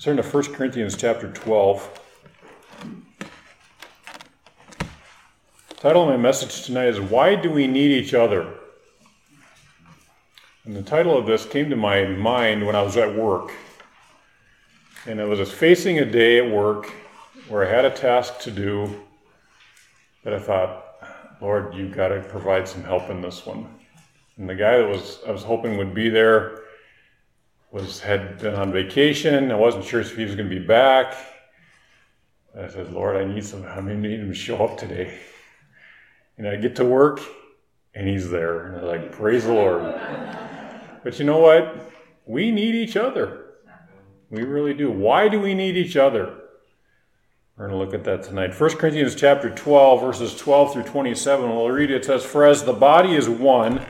Turn to 1 Corinthians chapter 12. The title of my message tonight is, Why Do We Need Each Other? And the title of this came to my mind when I was at work. And I was facing a day at work where I had a task to do, but I thought, Lord, you've got to provide some help in this one. And the guy that I was hoping would be there had been on vacation. I wasn't sure if he was going to be back. I said, Lord, I need him to show up today. And I get to work, and he's there. And I'm like, praise the Lord. But you know what? We need each other. We really do. Why do we need each other? We're going to look at that tonight. 1 Corinthians chapter 12, verses 12 through 27. We'll read it. It says, For as the body is one,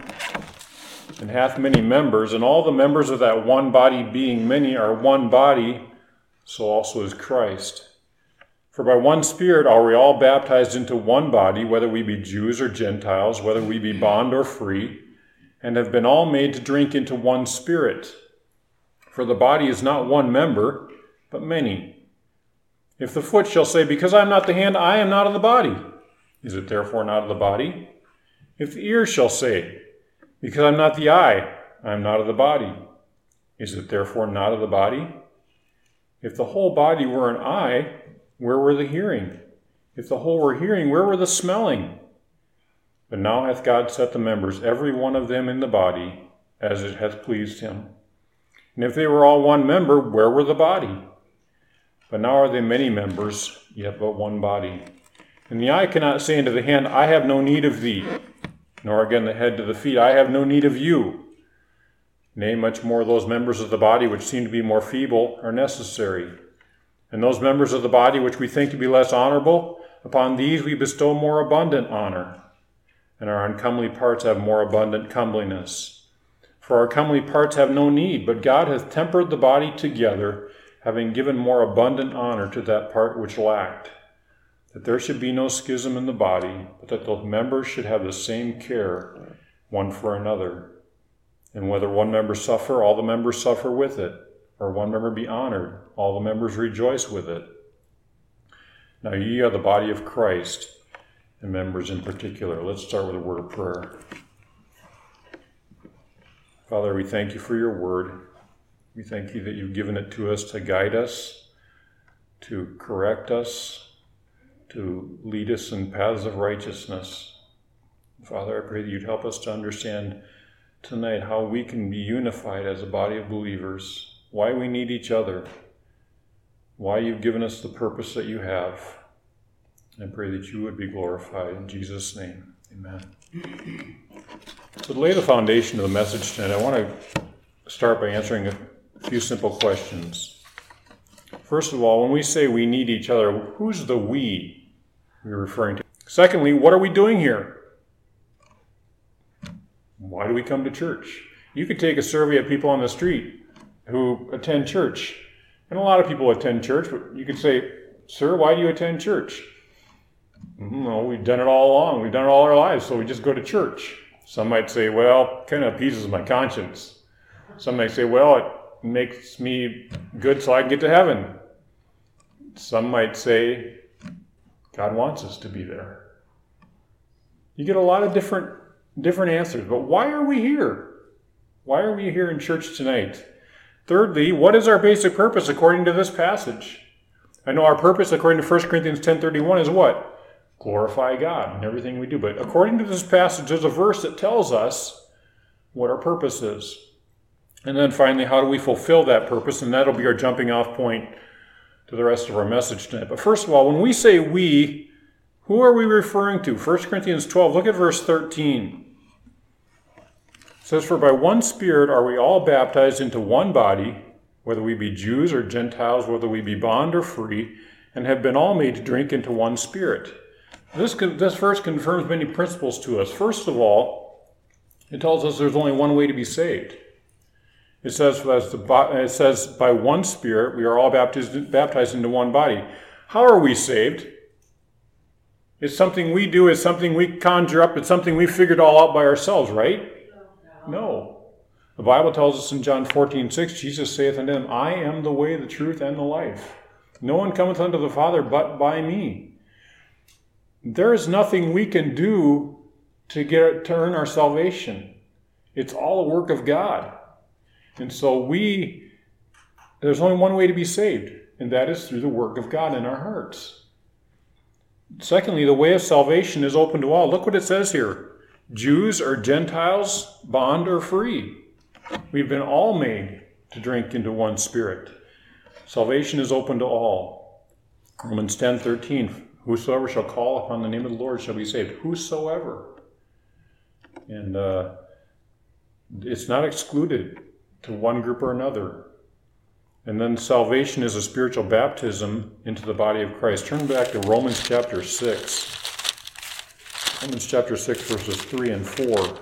and hath many members, and all the members of that one body being many are one body, so also is Christ. For by one Spirit are we all baptized into one body, whether we be Jews or Gentiles, whether we be bond or free, and have been all made to drink into one Spirit. For the body is not one member, but many. If the foot shall say, Because I am not the hand, I am not of the body, is it therefore not of the body? If the ear shall say, Because I am not the eye, I am not of the body, is it therefore not of the body? If the whole body were an eye, where were the hearing? If the whole were hearing, where were the smelling? But now hath God set the members, every one of them in the body, as it hath pleased him. And if they were all one member, where were the body? But now are they many members, yet but one body. And the eye cannot say unto the hand, I have no need of thee, nor again the head to the feet, I have no need of you. Nay, much more those members of the body which seem to be more feeble are necessary. And those members of the body which we think to be less honorable, upon these we bestow more abundant honor. And our uncomely parts have more abundant comeliness. For our comely parts have no need, but God hath tempered the body together, having given more abundant honor to that part which lacked, that there should be no schism in the body, but that the members should have the same care one for another. And whether one member suffer, all the members suffer with it, or one member be honored, all the members rejoice with it. Now ye are the body of Christ, and members in particular. Let's start with a word of prayer. Father, we thank you for your word. We thank you that you've given it to us to guide us, to correct us, to lead us in paths of righteousness. Father, I pray that you'd help us to understand tonight how we can be unified as a body of believers, why we need each other, why you've given us the purpose that you have. I pray that you would be glorified. In Jesus' name, amen. So to lay the foundation of the message tonight, I want to start by answering a few simple questions. First of all, when we say we need each other, who's the we we're referring to? Secondly, what are we doing here? Why do we come to church? You could take a survey of people on the street who attend church. And a lot of people attend church, but you could say, Sir, why do you attend church? No, we've done it all along. We've done it all our lives, so we just go to church. Some might say, well, it kind of appeases my conscience. Some might say, well, it makes me good so I can get to heaven. Some might say, God wants us to be there. You get a lot of different answers, but why are we here? Why are we here in church tonight? Thirdly, what is our basic purpose according to this passage? I know our purpose according to 1 Corinthians 10:31 is what? Glorify God in everything we do. But according to this passage, there's a verse that tells us what our purpose is. And then finally, how do we fulfill that purpose? And that'll be our jumping off point to the rest of our message tonight. But first of all, when we say we, who are we referring to? 1 Corinthians 12, look at verse 13. It says, For by one Spirit are we all baptized into one body, whether we be Jews or Gentiles, whether we be bond or free, and have been all made to drink into one Spirit. This verse confirms many principles to us. First of all, it tells us there's only one way to be saved. It says, by one Spirit, we are all baptized into one body. How are we saved? It's something we do. It's something we conjure up. It's something we figured all out by ourselves, right? No. The The Bible tells us in John 14:6, Jesus saith unto them, I am the way, the truth, and the life. No one cometh unto the Father but by me. There is nothing we can do to earn our salvation. It's all a work of God. And so there's only one way to be saved, and that is through the work of God in our hearts. Secondly, the way of salvation is open to all. Look what it says here. Jews or Gentiles, bond or free. We've been all made to drink into one spirit. Salvation is open to all. Romans 10:13, whosoever shall call upon the name of the Lord shall be saved. Whosoever. And it's not excluded to one group or another. And then salvation is a spiritual baptism into the body of Christ. Turn back to Romans chapter 6. Romans chapter 6, verses 3 and 4.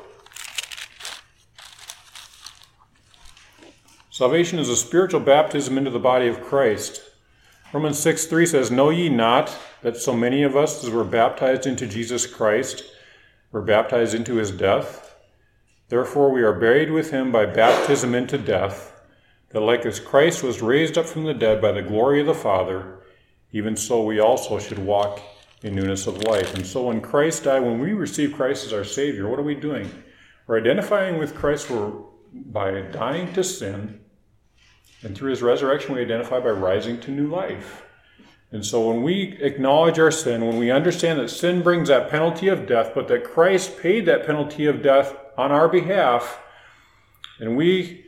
Salvation is a spiritual baptism into the body of Christ. Romans 6:3 says, Know ye not that so many of us as were baptized into Jesus Christ were baptized into his death? Therefore we are buried with him by baptism into death, that like as Christ was raised up from the dead by the glory of the Father, even so we also should walk in newness of life. And so when Christ died, when we receive Christ as our Savior, what are we doing? We're identifying with Christ by dying to sin, and through his resurrection we identify by rising to new life. And so when we acknowledge our sin, when we understand that sin brings that penalty of death, but that Christ paid that penalty of death on our behalf, and we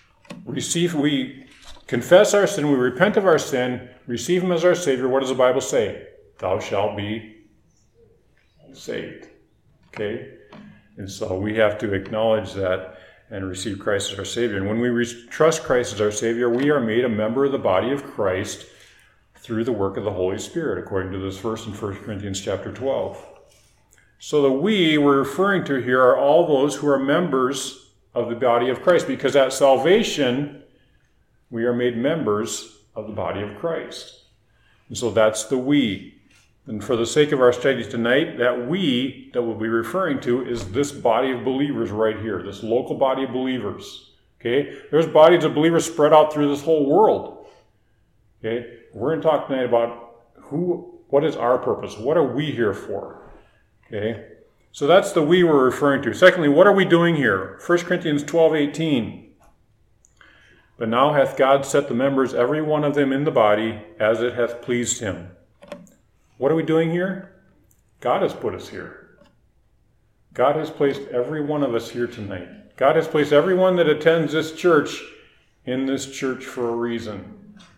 confess our sin, we repent of our sin, receive him as our Savior, what does the Bible say? Thou shalt be saved. Okay? And so we have to acknowledge that and receive Christ as our Savior. And when we trust Christ as our Savior, we are made a member of the body of Christ through the work of the Holy Spirit, according to this verse in 1 Corinthians chapter 12. So the we're referring to here are all those who are members of the body of Christ, because at salvation, we are made members of the body of Christ. And so that's the we. And for the sake of our studies tonight, that we that we'll be referring to is this body of believers right here, this local body of believers. Okay? There's bodies of believers spread out through this whole world. Okay? We're going to talk tonight about what is our purpose? What are we here for? Okay? So that's the we we're referring to. Secondly, what are we doing here? 1 Corinthians 12:18. But now hath God set the members, every one of them in the body, as it hath pleased him. What are we doing here? God has put us here. God has placed every one of us here tonight. God has placed everyone that attends this church in this church for a reason.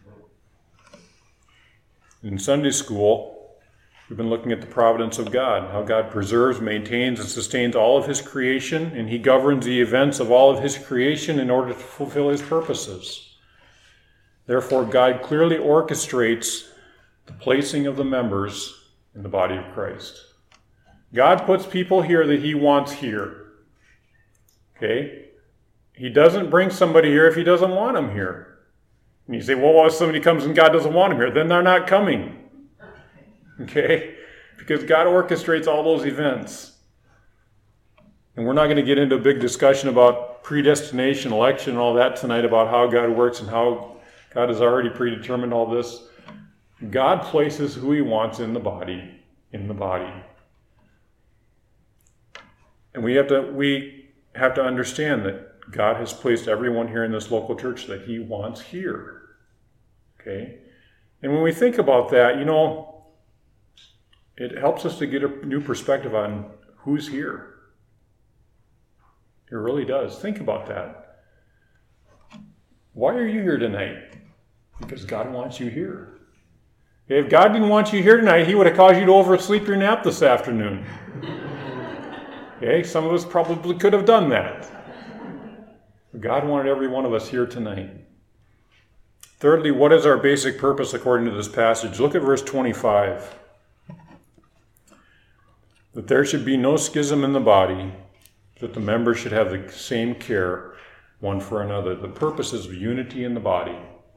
In Sunday school, we've been looking at the providence of God, how God preserves, maintains, and sustains all of his creation, and he governs the events of all of his creation in order to fulfill his purposes. Therefore, God clearly orchestrates the placing of the members in the body of Christ. God puts people here that he wants here. Okay? He doesn't bring somebody here if he doesn't want them here. And you say, well, if somebody comes and God doesn't want them here, then they're not coming. Okay? Because God orchestrates all those events. And we're not going to get into a big discussion about predestination, election, and all that tonight, about how God works and how God has already predetermined all this. God places who he wants in the body. And we have to understand that God has placed everyone here in this local church that he wants here. Okay? And when we think about that, it helps us to get a new perspective on who's here. It really does. Think about that. Why are you here tonight? Because God wants you here. If God didn't want you here tonight, he would have caused you to oversleep your nap this afternoon. Okay, some of us probably could have done that. But God wanted every one of us here tonight. Thirdly, what is our basic purpose according to this passage? Look at verse 25. That there should be no schism in the body, that the members should have the same care one for another. The purpose is unity in the body.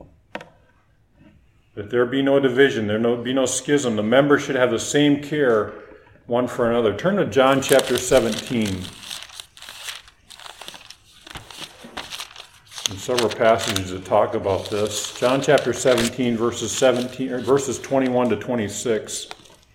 That there be no division, there be no schism. The members should have the same care one for another. Turn to John chapter 17. several passages that talk about this. John chapter 17, verses 21 to 26.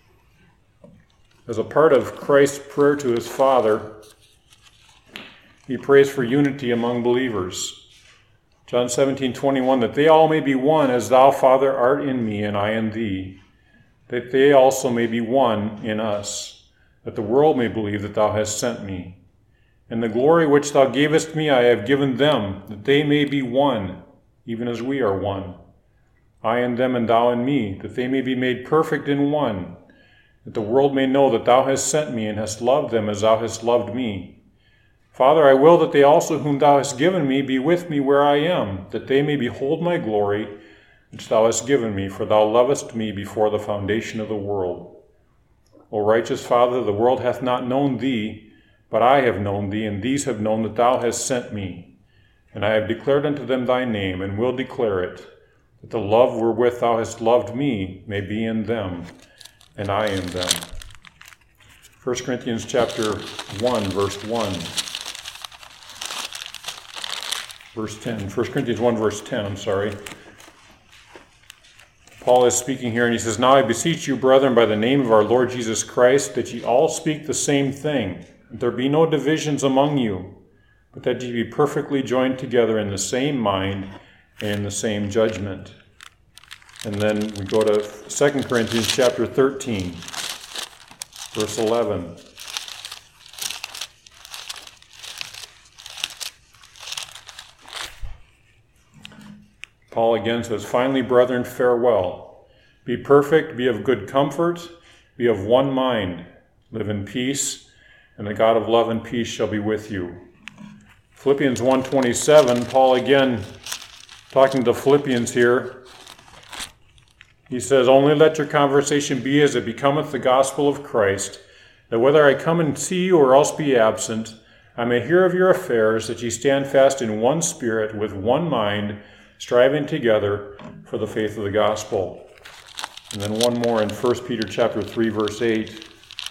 As a part of Christ's prayer to his Father, he prays for unity among believers. John 17:21, that they all may be one, as thou, Father, art in me, and I in thee, that they also may be one in us, that the world may believe that thou hast sent me. And the glory which thou gavest me I have given them, that they may be one, even as we are one. I in them and thou in me, that they may be made perfect in one, that the world may know that thou hast sent me and hast loved them as thou hast loved me. Father, I will that they also whom thou hast given me be with me where I am, that they may behold my glory, which thou hast given me, for thou lovest me before the foundation of the world. O righteous Father, the world hath not known thee, but I have known thee, and these have known that thou hast sent me. And I have declared unto them thy name, and will declare it, that the love wherewith thou hast loved me may be in them, and I in them. 1 Corinthians chapter 1, verse 1. Verse 10. 1 Corinthians 1, verse 10, Paul is speaking here, and he says, Now I beseech you, brethren, by the name of our Lord Jesus Christ, that ye all speak the same thing, that there be no divisions among you, but that ye be perfectly joined together in the same mind and in the same judgment. And then we go to 2 Corinthians chapter 13, verse 11. Paul again says, Finally, brethren, farewell. Be perfect, be of good comfort, be of one mind, live in peace, and the God of love and peace shall be with you. Philippians 1:27, Paul again talking to Philippians here. He says, Only let your conversation be as it becometh the gospel of Christ, that whether I come and see you or else be absent, I may hear of your affairs, that ye stand fast in one spirit, with one mind, striving together for the faith of the gospel. And then one more in 1 Peter chapter 3, verse 8.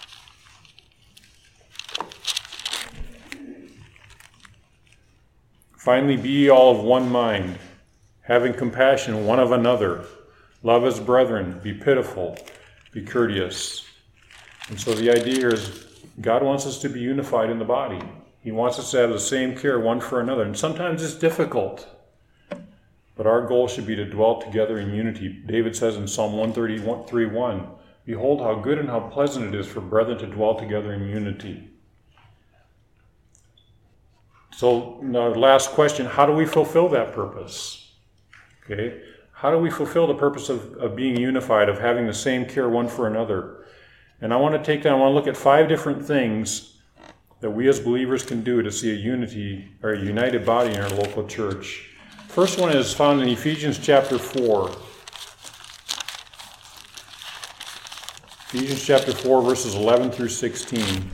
Finally, be ye all of one mind, having compassion one of another. Love as brethren, be pitiful, be courteous. And so the idea here is God wants us to be unified in the body. He wants us to have the same care one for another. And sometimes it's difficult. But our goal should be to dwell together in unity. David says in Psalm 133:1, Behold how good and how pleasant it is for brethren to dwell together in unity. So now last question, how do we fulfill that purpose? Okay, how do we fulfill the purpose of being unified, of having the same care one for another? And I want to look at 5 different things that we as believers can do to see a united body in our local church. First one is found in Ephesians chapter 4. Ephesians chapter 4, verses 11 through 16. It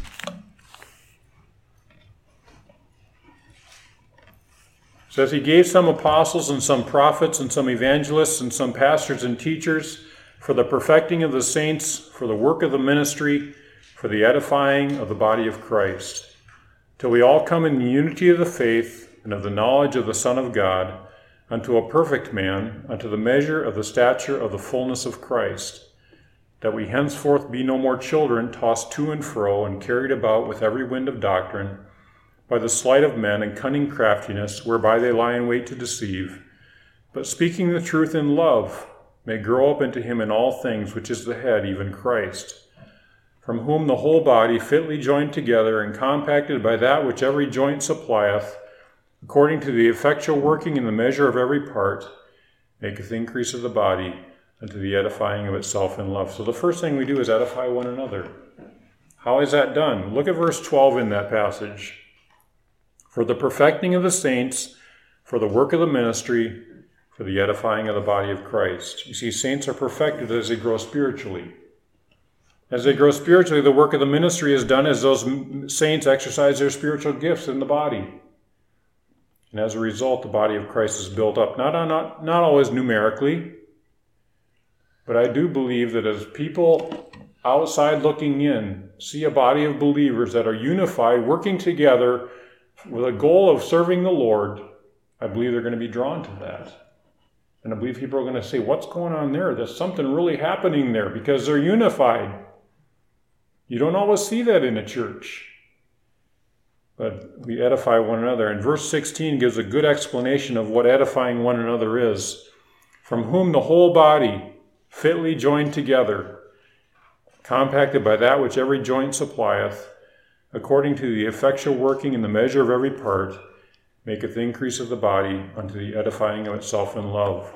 says, He gave some apostles and some prophets and some evangelists and some pastors and teachers for the perfecting of the saints, for the work of the ministry, for the edifying of the body of Christ, till we all come in the unity of the faith and of the knowledge of the Son of God, unto a perfect man, unto the measure of the stature of the fullness of Christ, that we henceforth be no more children, tossed to and fro, and carried about with every wind of doctrine, by the sleight of men and cunning craftiness, whereby they lie in wait to deceive, but speaking the truth in love, may grow up into him in all things, which is the head, even Christ, from whom the whole body, fitly joined together and compacted by that which every joint supplieth, according to the effectual working in the measure of every part, maketh increase of the body unto the edifying of itself in love. So the first thing we do is edify one another. How is that done? Look at verse 12 in that passage. For the perfecting of the saints, for the work of the ministry, for the edifying of the body of Christ. You see, saints are perfected as they grow spiritually. As they grow spiritually, the work of the ministry is done as those saints exercise their spiritual gifts in the body. And as a result, the body of Christ is built up, not always numerically, but I do believe that as people outside looking in see a body of believers that are unified, working together with a goal of serving the Lord, I believe they're going to be drawn to that. And I believe people are going to say, what's going on there? There's something really happening there because they're unified. You don't always see that in a church. But we edify one another. And verse 16 gives a good explanation of what edifying one another is. From whom the whole body, fitly joined together, compacted by that which every joint supplieth, according to the effectual working in the measure of every part, maketh the increase of the body unto the edifying of itself in love.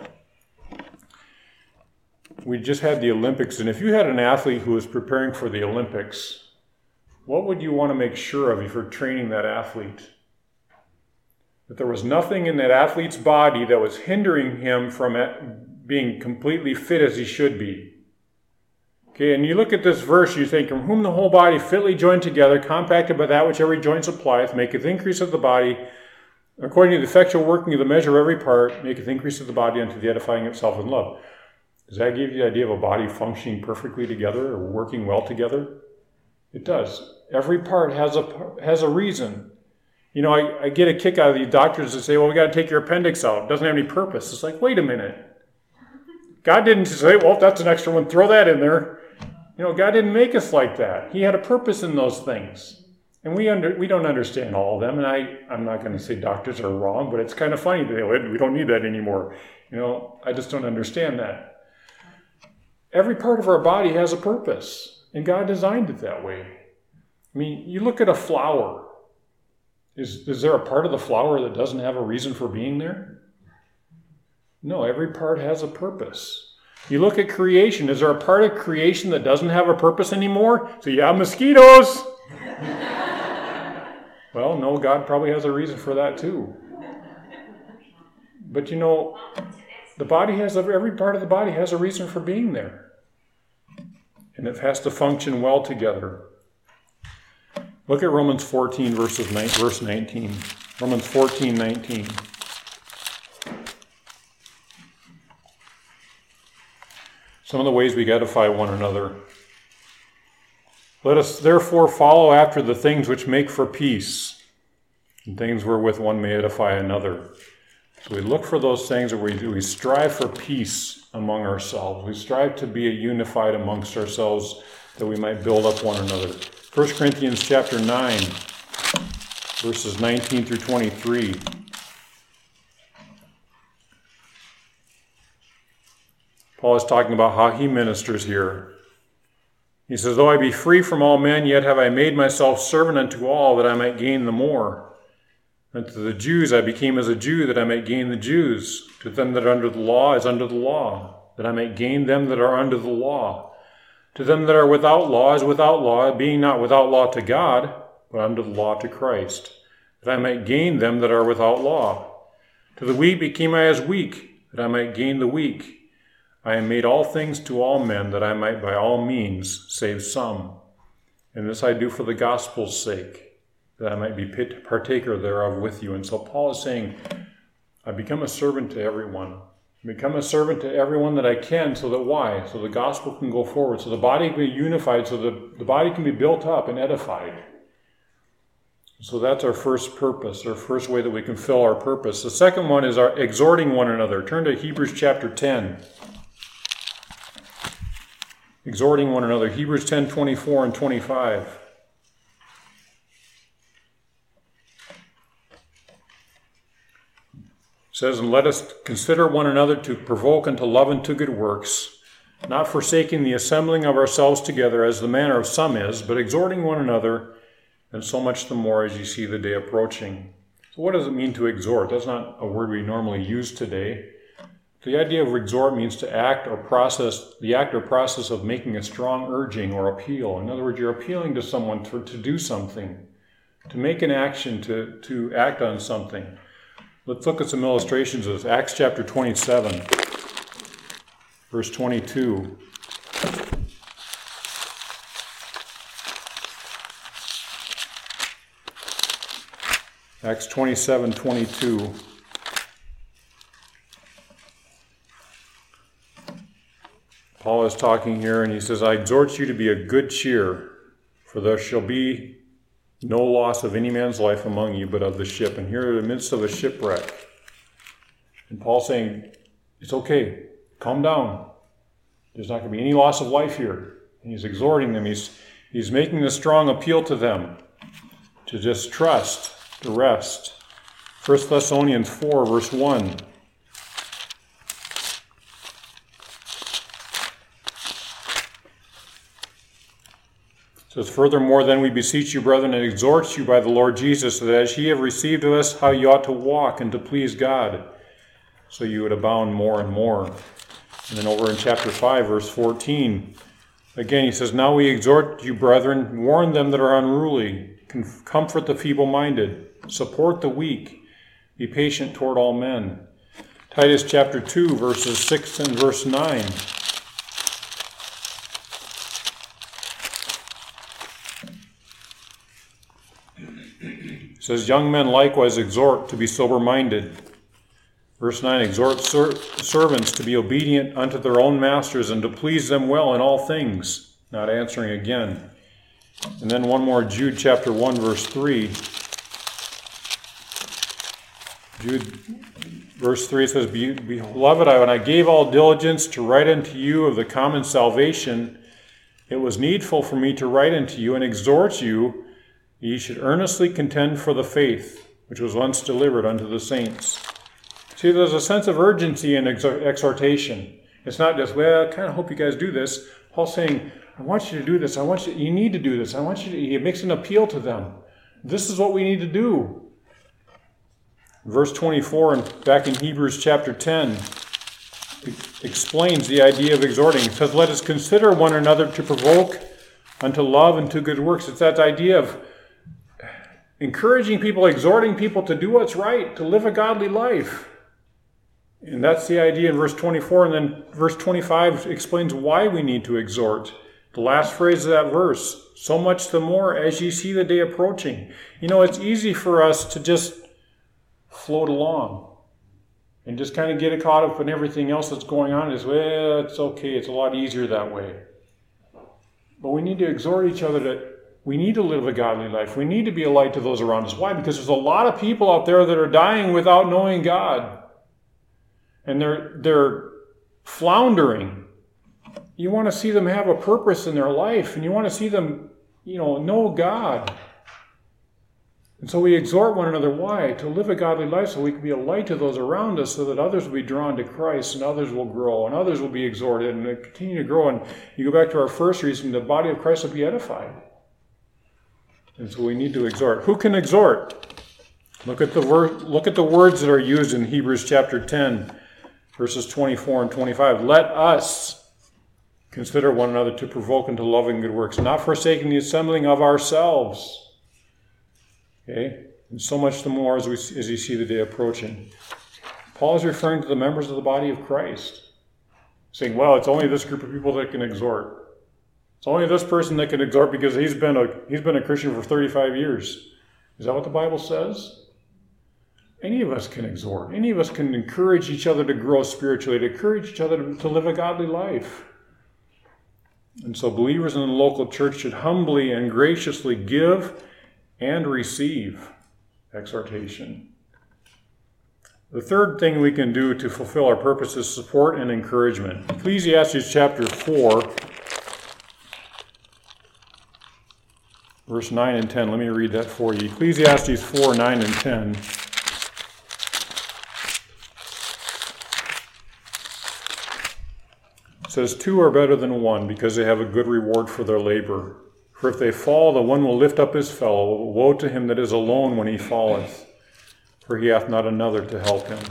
We just had the Olympics, and if you had an athlete who was preparing for the Olympics, what would you want to make sure of if you're training that athlete? That there was nothing in that athlete's body that was hindering him from being completely fit as he should be. Okay, and you look at this verse, you think, from whom the whole body fitly joined together, compacted by that which every joint supplieth, maketh increase of the body, according to the effectual working of the measure of every part, maketh increase of the body unto the edifying itself in love. Does that give you the idea of a body functioning perfectly together or working well together? It does. Every part has a reason. You know, I get a kick out of these doctors that say, well, we got to take your appendix out. It doesn't have any purpose. It's like, wait a minute. God didn't say, well, that's an extra one. Throw that in there. You know, God didn't make us like that. He had a purpose in those things. And we don't understand all of them. And I'm not going to say doctors are wrong, but it's kind of funny. We don't need that anymore. You know, I just don't understand that. Every part of our body has a purpose. And God designed it that way. I mean, you look at a flower. Is there a part of the flower that doesn't have a reason for being there? No, every part has a purpose. You look at creation. Is there a part of creation that doesn't have a purpose anymore? So yeah, mosquitoes. Well, no, God probably has a reason for that too. But you know, every part of the body has a reason for being there. And it has to function well together. Look at Romans 14, verse 19. Romans 14, 19. Some of the ways we edify one another. Let us therefore follow after the things which make for peace, and things wherewith one may edify another. So we look for those things where we strive for peace among ourselves. We strive to be unified amongst ourselves that we might build up one another. 1 Corinthians chapter 9, verses 19 through 23. Paul is talking about how he ministers here. He says, though I be free from all men, yet have I made myself servant unto all, that I might gain the more. And to the Jews I became as a Jew, that I might gain the Jews. To them that are under the law as under the law, that I might gain them that are under the law. To them that are without law as without law, being not without law to God, but under the law to Christ, that I might gain them that are without law. To the weak became I as weak, that I might gain the weak. I am made all things to all men, that I might by all means save some. And this I do for the gospel's sake, that I might be partaker thereof with you. And so Paul is saying, I become a servant to everyone. Become a servant to everyone that I can, so that why? So the gospel can go forward, so the body can be unified, so the body can be built up and edified. So that's our first purpose, our first way that we can fill our purpose. The second one is our exhorting one another. Turn to Hebrews chapter 10. Exhorting one another. Hebrews 10, 24 and 25. It says, and let us consider one another to provoke unto love and to good works, not forsaking the assembling of ourselves together as the manner of some is, but exhorting one another, and so much the more as you see the day approaching. So what does it mean to exhort? That's not a word we normally use today. The idea of exhort means to act or process, the act or process of making a strong urging or appeal. In other words, you're appealing to someone to do something, to make an action, to act on something. Let's look at some illustrations of this. Acts chapter 27, verse 22. Acts 27, 22. Paul is talking here, and he says, I exhort you to be of good cheer, for there shall be no loss of any man's life among you, but of the ship. And here in the midst of a shipwreck, And Paul's saying, it's okay, calm down. There's not going to be any loss of life here. And he's exhorting them. He's making a strong appeal to them to just trust, to rest. 1 Thessalonians 4, verse 1. It says, furthermore, then we beseech you, brethren, and exhort you by the Lord Jesus, that as ye have received of us how ye ought to walk and to please God, so you would abound more and more. And then over in chapter 5, verse 14, again he says, now we exhort you, brethren, warn them that are unruly, comfort the feeble-minded, support the weak, be patient toward all men. Titus chapter 2, verses 6 and verse 9. It says, young men likewise exhort to be sober-minded. Verse 9, exhort servants to be obedient unto their own masters and to please them well in all things. Not answering again. And then one more, Jude chapter 1, verse 3. Jude, verse 3 says, beloved, when I gave all diligence to write unto you of the common salvation, it was needful for me to write unto you and exhort you, ye should earnestly contend for the faith, which was once delivered unto the saints. See, there's a sense of urgency in exhortation. It's not just, well, I kind of hope you guys do this. Paul's saying, I want you to do this. You need to do this. He makes an appeal to them. This is what we need to do. Verse 24, and back in Hebrews chapter 10, explains the idea of exhorting. It says, let us consider one another to provoke unto love and to good works. It's that idea of encouraging people, exhorting people to do what's right, to live a godly life. And that's the idea in verse 24. And then verse 25 explains why we need to exhort. The last phrase of that verse, so much the more as ye see the day approaching. You know, it's easy for us to just float along and just kind of get caught up in everything else that's going on. Is, well, it's okay. It's a lot easier that way. But we need to exhort each other that we need to live a godly life. We need to be a light to those around us. Why? Because there's a lot of people out there that are dying without knowing God. And they're floundering. You want to see them have a purpose in their life, and you want to see them, know God. And so we exhort one another. Why? To live a godly life so we can be a light to those around us, so that others will be drawn to Christ, and others will grow, and others will be exhorted, and continue to grow. And you go back to our first reason, the body of Christ will be edified. And so we need to exhort. Who can exhort? Look at the words that are used in Hebrews chapter 10, verses 24 and 25. Let us consider one another to provoke unto love and good works, not forsaking the assembling of ourselves. Okay? And so much the more as you see the day approaching. Paul is referring to the members of the body of Christ, saying, well, it's only this group of people that can exhort. It's only this person that can exhort because he's been a Christian for 35 years. Is that what the Bible says? Any of us can exhort. Any of us can encourage each other to grow spiritually, to encourage each other to live a godly life. And so believers in the local church should humbly and graciously give and receive exhortation. The third thing we can do to fulfill our purpose is support and encouragement. Ecclesiastes chapter 4, verse 9 and 10. Let me read that for you. Ecclesiastes 4, 9 and 10. It says, two are better than one, because they have a good reward for their labor. For if they fall, the one will lift up his fellow. Woe to him that is alone when he falleth, for he hath not another to help him.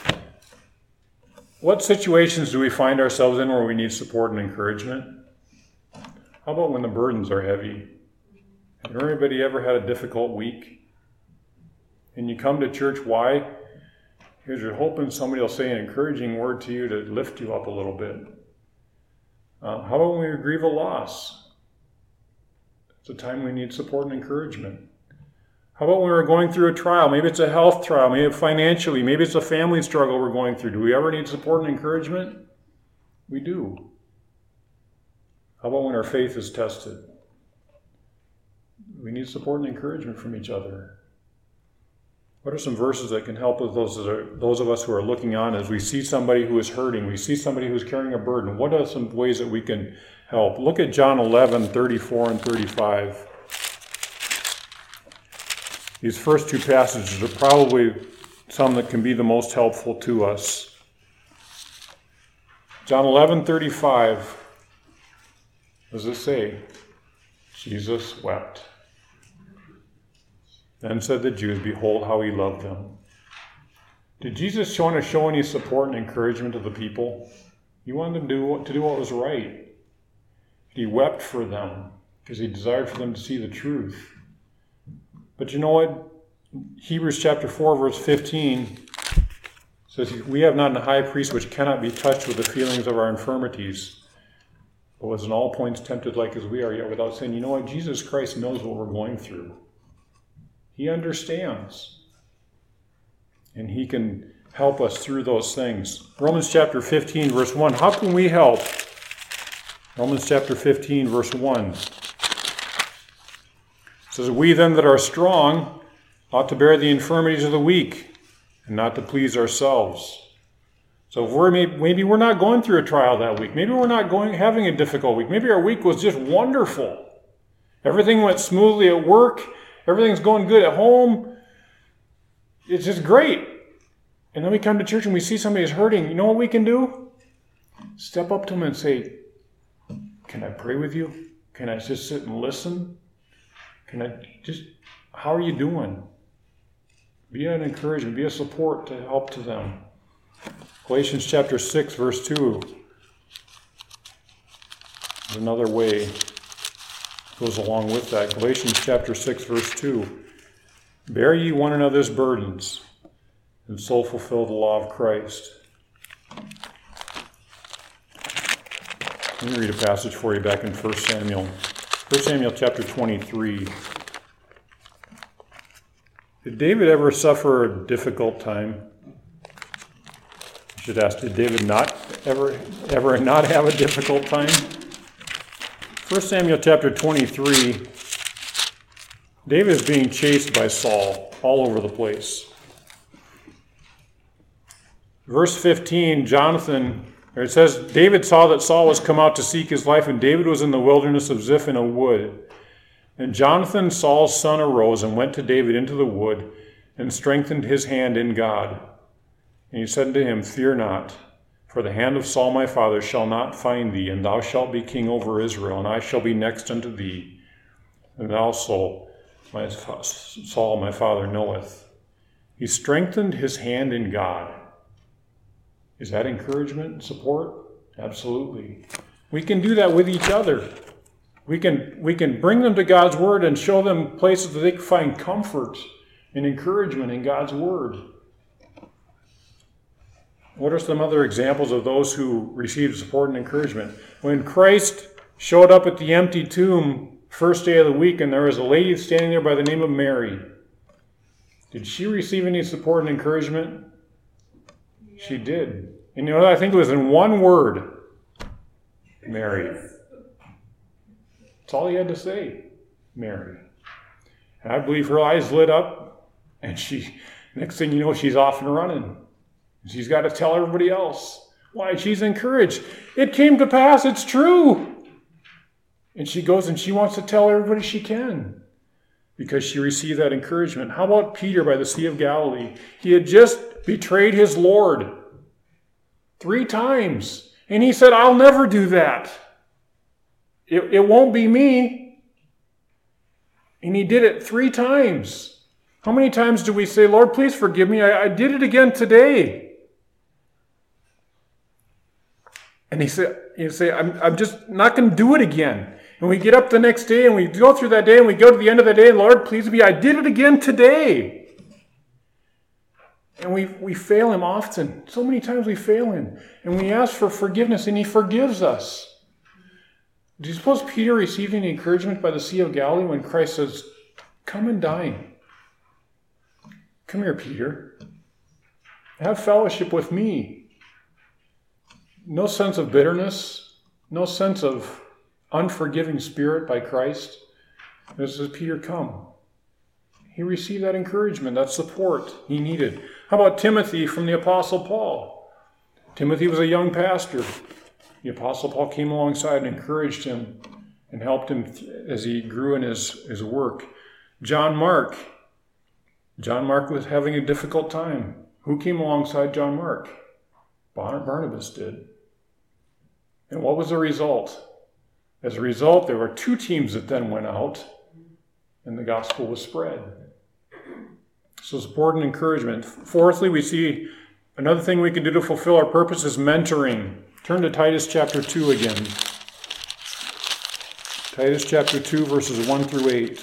What situations do we find ourselves in where we need support and encouragement? How about when the burdens are heavy? Has anybody ever had a difficult week? And you come to church, why? Because you're hoping somebody will say an encouraging word to you to lift you up a little bit. How about when we grieve a loss? It's a time we need support and encouragement. How about when we're going through a trial? Maybe it's a health trial, maybe financially, maybe it's a family struggle we're going through. Do we ever need support and encouragement? We do. How about when our faith is tested? We need support and encouragement from each other. What are some verses that can help with those of us who are looking on as we see somebody who is hurting, we see somebody who is carrying a burden? What are some ways that we can help? Look at John 11:34 and 35. These first two passages are probably some that can be the most helpful to us. John 11:35, what does it say? Jesus wept. Then said the Jews, behold how he loved them. Did Jesus want to show any support and encouragement to the people? He wanted them to do what was right. He wept for them because he desired for them to see the truth. But you know what? Hebrews chapter 4, verse 15 says, we have not a high priest which cannot be touched with the feelings of our infirmities, but was in all points tempted like as we are, yet without sin. You know what? Jesus Christ knows what we're going through. He understands. And he can help us through those things. Romans chapter 15, verse 1. How can we help? Romans chapter 15, verse 1. It says, we then that are strong ought to bear the infirmities of the weak and not to please ourselves. So if maybe we're not going through a trial that week. Maybe we're not having a difficult week. Maybe our week was just wonderful. Everything went smoothly at work. Everything's going good at home. It's just great. And then we come to church and we see somebody is hurting. You know what we can do? Step up to them and say, can I pray with you? Can I just sit and listen? How are you doing? Be an encouragement, be a support to help to them. Galatians chapter 6, verse 2. There's another way goes along with that. Galatians chapter 6, verse 2. Bear ye one another's burdens, and so fulfill the law of Christ. Let me read a passage for you back in 1 Samuel. 1 Samuel chapter 23. Did David ever suffer a difficult time? I should ask, did David not ever not have a difficult time? 1 Samuel chapter 23, David is being chased by Saul all over the place. Verse 15, it says, David saw that Saul was come out to seek his life, and David was in the wilderness of Ziph in a wood. And Jonathan, Saul's son, arose and went to David into the wood and strengthened his hand in God. And he said to him, fear not, for the hand of Saul my father shall not find thee, and thou shalt be king over Israel, and I shall be next unto thee. And also Saul my father knoweth. He strengthened his hand in God. Is that encouragement and support? Absolutely. We can do that with each other. We can bring them to God's word and show them places that they can find comfort and encouragement in God's word. What are some other examples of those who received support and encouragement? When Christ showed up at the empty tomb first day of the week, and there was a lady standing there by the name of Mary, did she receive any support and encouragement? Yeah. She did. And you know, I think it was in one word, Mary. That's all he had to say, Mary. And I believe her eyes lit up, and next thing you know, she's off and running. She's got to tell everybody else. Why? She's encouraged. It came to pass. It's true. And she goes and she wants to tell everybody she can because she received that encouragement. How about Peter by the Sea of Galilee? He had just betrayed his Lord 3 times. And he said, I'll never do that. It won't be me. And he did it 3 times. How many times do we say, Lord, please forgive me. I did it again today. And he say, I'm just not going to do it again. And we get up the next day and we go through that day and we go to the end of the day, Lord, please be, I did it again today. And we fail him often. So many times we fail him. And we ask for forgiveness and he forgives us. Do you suppose Peter received any encouragement by the Sea of Galilee when Christ says, come and dine? Come here, Peter. Have fellowship with me. No sense of bitterness, no sense of unforgiving spirit by Christ. This says, Peter, come. He received that encouragement, that support he needed. How about Timothy from the Apostle Paul? Timothy was a young pastor. The Apostle Paul came alongside and encouraged him and helped him as he grew in his work. John Mark. John Mark was having a difficult time. Who came alongside John Mark? Barnabas did. And what was the result? As a result, there were 2 teams that then went out, and the gospel was spread. So support and encouragement. Fourthly, we see another thing we can do to fulfill our purpose is mentoring. Turn to Titus chapter 2 again. Titus chapter 2, verses 1 through 8.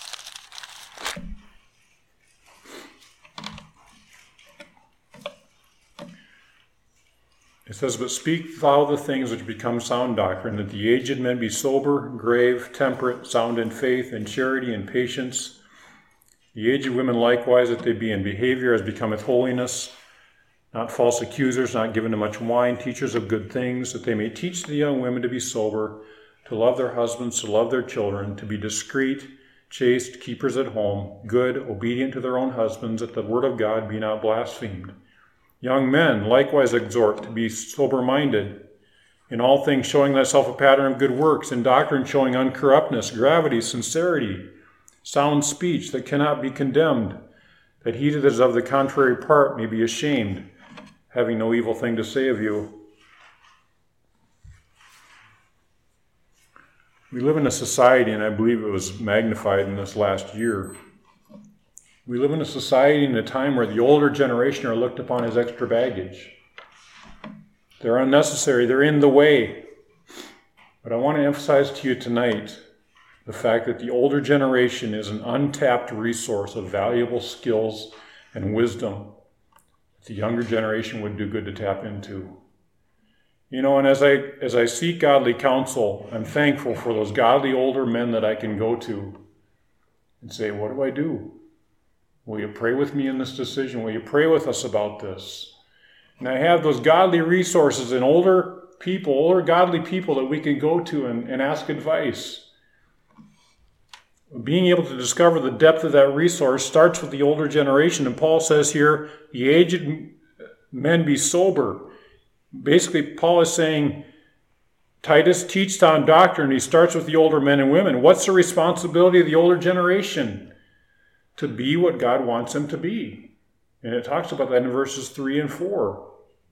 It says, "But speak thou the things which become sound doctrine, that the aged men be sober, grave, temperate, sound in faith, in charity, and patience. The aged women likewise, that they be in behavior as becometh holiness, not false accusers, not given to much wine, teachers of good things, that they may teach the young women to be sober, to love their husbands, to love their children, to be discreet, chaste, keepers at home, good, obedient to their own husbands, that the word of God be not blasphemed. Young men likewise exhort to be sober-minded, in all things showing thyself a pattern of good works, in doctrine showing uncorruptness, gravity, sincerity, sound speech that cannot be condemned, that he that is of the contrary part may be ashamed, having no evil thing to say of you." We live in a society, and I believe it was magnified in this last year. We live in a society in a time where the older generation are looked upon as extra baggage. They're unnecessary. They're in the way. But I want to emphasize to you tonight the fact that the older generation is an untapped resource of valuable skills and wisdom that the younger generation would do good to tap into. You know, and as I seek godly counsel, I'm thankful for those godly older men that I can go to and say, what do I do? Will you pray with me in this decision? Will you pray with us about this? And I have those godly resources and older godly people that we can go to and ask advice. Being able to discover the depth of that resource starts with the older generation. And Paul says here, the aged men be sober. Basically, Paul is saying, Titus, teach sound doctrine. He starts with the older men and women. What's the responsibility of the older generation? To be what God wants them to be. And it talks about that in verses 3 and 4.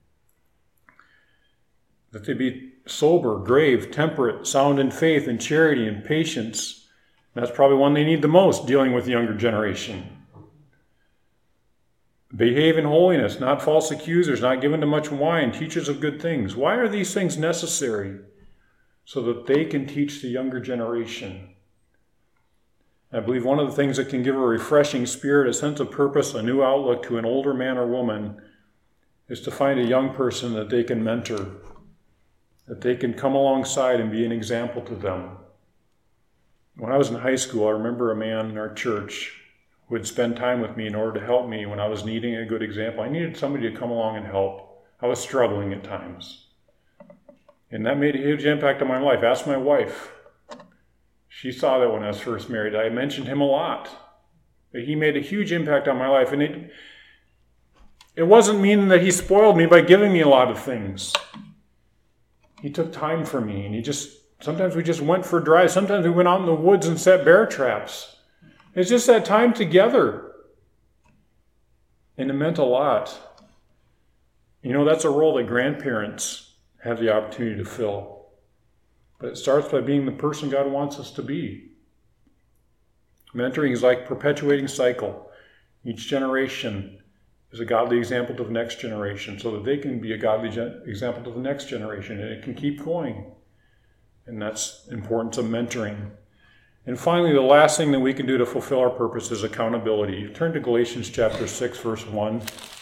That they be sober, grave, temperate, sound in faith, in charity, and patience. And that's probably one they need the most, dealing with the younger generation. Behave in holiness, not false accusers, not given to much wine, teachers of good things. Why are these things necessary? So that they can teach the younger generation. I believe one of the things that can give a refreshing spirit, a sense of purpose, a new outlook to an older man or woman is to find a young person that they can mentor, that they can come alongside and be an example to them. When I was in high school, I remember a man in our church who would spend time with me in order to help me when I was needing a good example. I needed somebody to come along and help. I was struggling at times. And that made a huge impact on my life. Ask my wife. She saw that when I was first married. I mentioned him a lot. But he made a huge impact on my life. And it wasn't meaning that he spoiled me by giving me a lot of things. He took time for me. And sometimes we just went for drives. Sometimes we went out in the woods and set bear traps. It's just that time together. And it meant a lot. You know, that's a role that grandparents have the opportunity to fill. But it starts by being the person God wants us to be. Mentoring is like a perpetuating cycle. Each generation is a godly example to the next generation so that they can be a godly example to the next generation, and it can keep going. And that's the importance of mentoring. And finally, the last thing that we can do to fulfill our purpose is accountability. Turn to Galatians chapter 6, verse 1.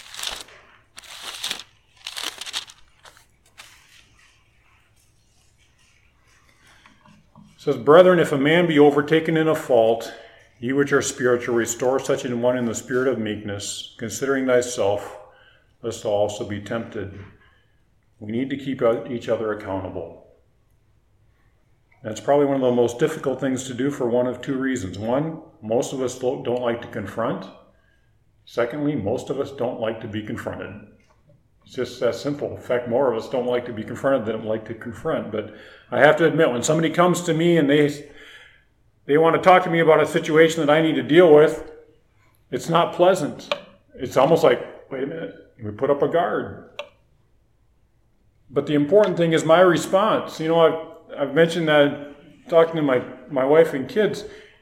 It says, "Brethren, if a man be overtaken in a fault, ye which are spiritual, restore such an one in the spirit of meekness, considering thyself, lest thou also be tempted." We need to keep each other accountable. That's probably one of the most difficult things to do for one of two reasons. One, most of us don't like to confront. Secondly, most of us don't like to be confronted. It's just that simple. In fact, more of us don't like to be confronted than like to confront. But I have to admit, when somebody comes to me and they want to talk to me about a situation that I need to deal with, it's not pleasant. It's almost like, wait a minute, we put up a guard. But the important thing is my response. You know, I've mentioned that talking to my wife and kids.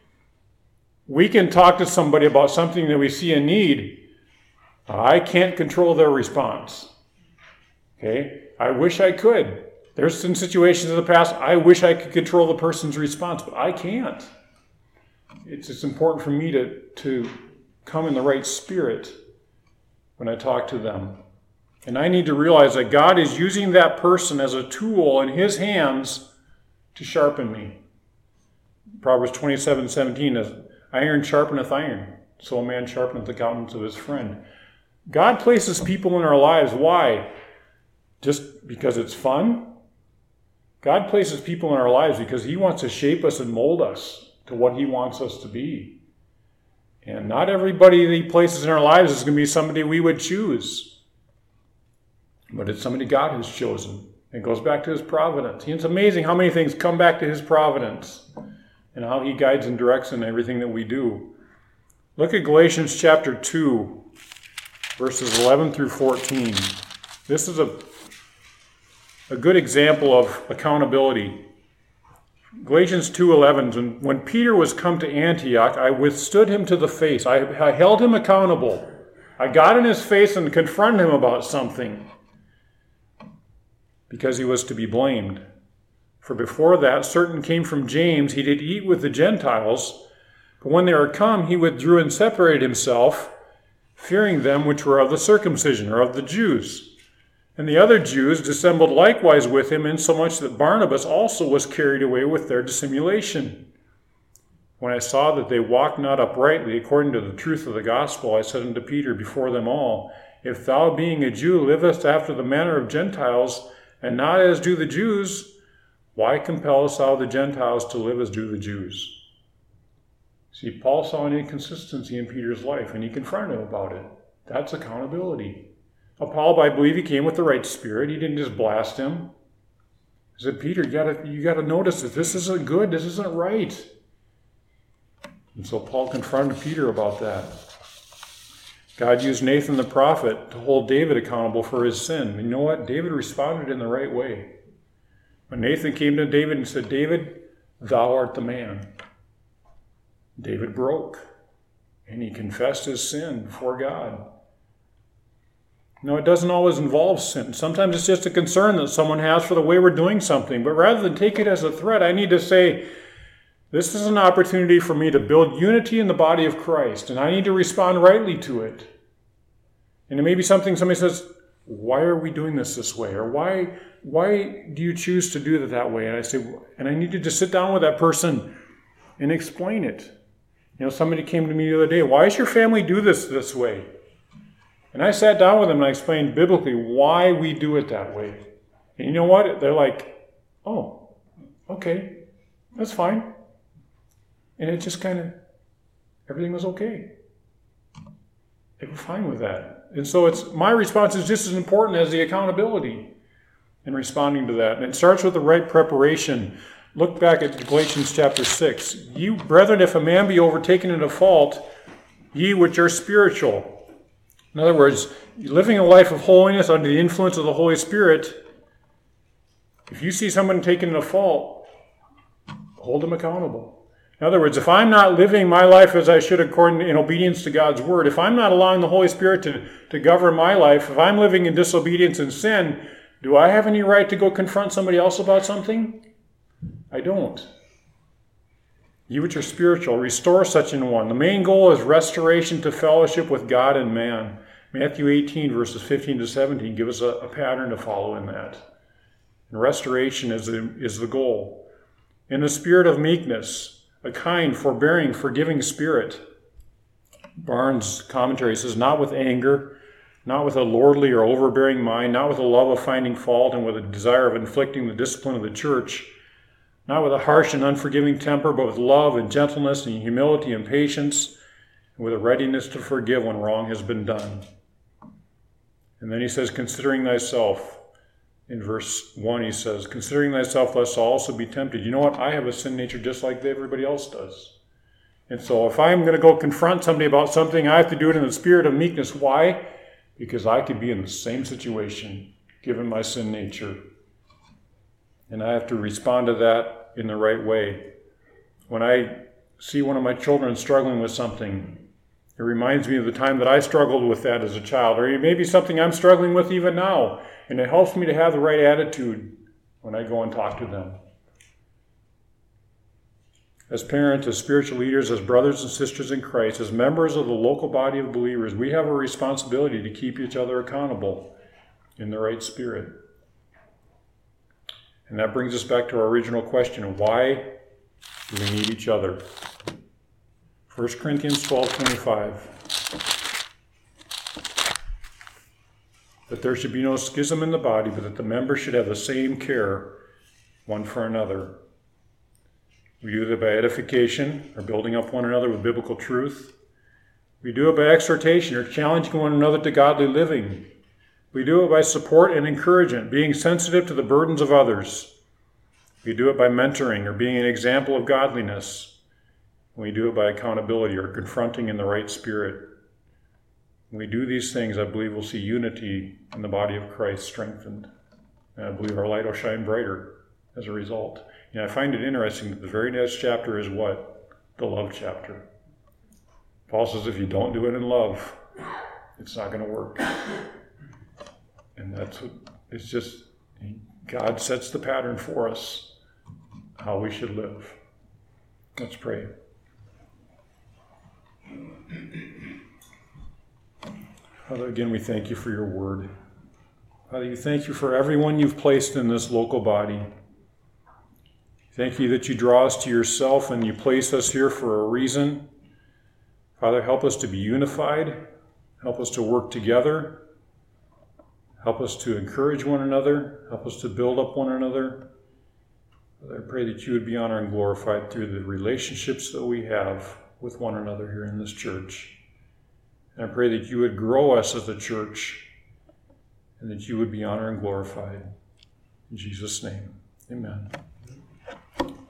We can talk to somebody about something that we see a need. I can't control their response. Okay? I wish I could. There's some situations in the past I wish I could control the person's response, but I can't. It's important for me to come in the right spirit when I talk to them. And I need to realize that God is using that person as a tool in his hands to sharpen me. Proverbs 27:17 is, iron sharpeneth iron, so a man sharpeneth the countenance of his friend. God places people in our lives. Why? Just because it's fun? God places people in our lives because he wants to shape us and mold us to what he wants us to be. And not everybody that he places in our lives is going to be somebody we would choose. But it's somebody God has chosen. It goes back to his providence. It's amazing how many things come back to his providence and how he guides and directs in everything that we do. Look at Galatians chapter 2, verses 11 through 14. This is a good example of accountability. Galatians 2:11, when Peter was come to Antioch, I withstood him to the face. I held him accountable. I got in his face and confronted him about something because he was to be blamed. For before that, certain came from James. He did eat with the Gentiles, but when they were come, he withdrew and separated himself, fearing them which were of the circumcision, or of the Jews. And the other Jews dissembled likewise with him, insomuch that Barnabas also was carried away with their dissimulation. When I saw that they walked not uprightly according to the truth of the gospel, I said unto Peter before them all, If thou, being a Jew, livest after the manner of Gentiles, and not as do the Jews, why compellest thou the Gentiles to live as do the Jews? See, Paul saw an inconsistency in Peter's life, and he confronted him about it. That's accountability. Now, Paul, I believe he came with the right spirit. He didn't just blast him. He said, Peter, you got to notice that this isn't good. This isn't right. And so Paul confronted Peter about that. God used Nathan the prophet to hold David accountable for his sin. And you know what? David responded in the right way. When Nathan came to David and said, David, thou art the man. David broke. And he confessed his sin before God. No, it doesn't always involve sin. Sometimes it's just a concern that someone has for the way we're doing something. But rather than take it as a threat, I need to say, this is an opportunity for me to build unity in the body of Christ, and I need to respond rightly to it. And it may be something somebody says, why are we doing this way? Or why do you choose to do it that way? And I say, and I need to just sit down with that person and explain it. You know, somebody came to me the other day, why does your family do this way? And I sat down with them and I explained biblically why we do it that way. And you know what? They're like, oh, okay, that's fine. And it just kind of, everything was okay. They were fine with that. And so my response is just as important as the accountability in responding to that. And it starts with the right preparation. Look back at Galatians chapter 6. You, brethren, if a man be overtaken in a fault, ye which are spiritual. In other words, living a life of holiness under the influence of the Holy Spirit, if you see someone taken in a fault, hold them accountable. In other words, if I'm not living my life as I should according in obedience to God's word, if I'm not allowing the Holy Spirit to govern my life, if I'm living in disobedience and sin, do I have any right to go confront somebody else about something? I don't. You which are spiritual, restore such an one. The main goal is restoration to fellowship with God and man. Matthew 18, verses 15 to 17 give us a pattern to follow in that. And restoration is the goal. In the spirit of meekness, a kind, forbearing, forgiving spirit. Barnes' commentary says, not with anger, not with a lordly or overbearing mind, not with a love of finding fault and with a desire of inflicting the discipline of the church, not with a harsh and unforgiving temper, but with love and gentleness and humility and patience, and with a readiness to forgive when wrong has been done. And then he says, considering thyself. In verse 1 he says, considering thyself lest thou also be tempted. You know what? I have a sin nature just like everybody else does. And so if I'm going to go confront somebody about something, I have to do it in the spirit of meekness. Why? Because I could be in the same situation, given my sin nature. And I have to respond to that in the right way. When I see one of my children struggling with something, it reminds me of the time that I struggled with that as a child, or it may be something I'm struggling with even now, and it helps me to have the right attitude when I go and talk to them. As parents, as spiritual leaders, as brothers and sisters in Christ, as members of the local body of believers, we have a responsibility to keep each other accountable in the right spirit. And that brings us back to our original question, why do we need each other? 1 Corinthians 12:25. That there should be no schism in the body, but that the members should have the same care one for another. We do that by edification, or building up one another with biblical truth. We do it by exhortation, or challenging one another to godly living. We do it by support and encouragement, being sensitive to the burdens of others. We do it by mentoring, or being an example of godliness. We do it by accountability, or confronting in the right spirit. When we do these things, I believe we'll see unity in the body of Christ strengthened. And I believe our light will shine brighter as a result. And I find it interesting that the very next chapter is what? The love chapter. Paul says if you don't do it in love, it's not going to work. And that's what, it's just, God sets the pattern for us, how we should live. Let's pray. Father, again, we thank you for your word. Father, you thank you for everyone you've placed in this local body. Thank you that you draw us to yourself and you place us here for a reason. Father, help us to be unified. Help us to work together. Help us to encourage one another. Help us to build up one another. Father, I pray that you would be honored and glorified through the relationships that we have with one another here in this church. And I pray that you would grow us as a church and that you would be honored and glorified. In Jesus' name, amen.